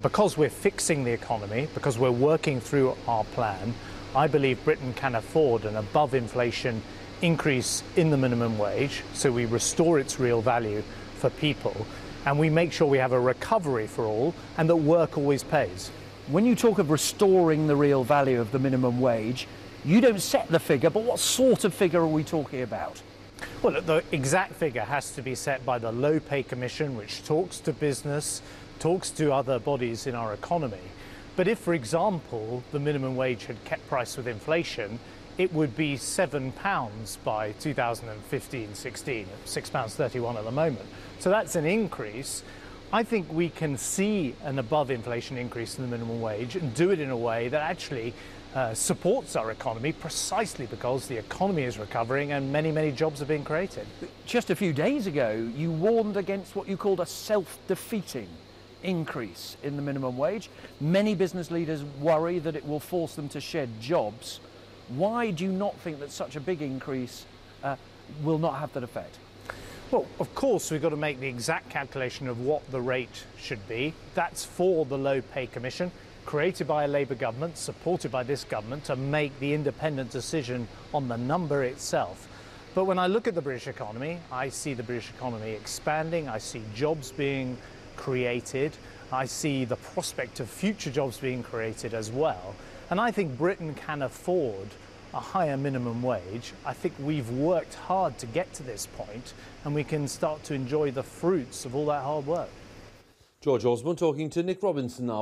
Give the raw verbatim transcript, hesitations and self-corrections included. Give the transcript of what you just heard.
Because we're fixing the economy, because we're working through our plan, I believe Britain can afford an above-inflation increase in the minimum wage, so we restore its real value for people, and we make sure we have a recovery for all, and that work always pays. When you talk of restoring the real value of the minimum wage, you don't set the figure, but what sort of figure are we talking about? Well, the exact figure has to be set by the Low Pay Commission, which talks to business, talks to other bodies in our economy. But if, for example, the minimum wage had kept pace with inflation, it would be seven pounds by two thousand fifteen sixteen, six pounds thirty-one at the moment. So that's an increase. I think we can see an above-inflation increase in the minimum wage and do it in a way that actually uh, supports our economy, precisely because the economy is recovering and many, many jobs are being created. Just a few days ago, you warned against what you called a self-defeating increase in the minimum wage. Many business leaders worry that it will force them to shed jobs. Why do you not think that such a big increase uh, will not have that effect? Well, of course, we've got to make the exact calculation of what the rate should be. That's for the Low Pay Commission, created by a Labour government, supported by this government, to make the independent decision on the number itself. But when I look at the British economy, I see the British economy expanding, I see jobs being created, I see the prospect of future jobs being created as well. And I think Britain can afford a higher minimum wage. I think we've worked hard to get to this point, and we can start to enjoy the fruits of all that hard work. George Osborne talking to Nick Robinson.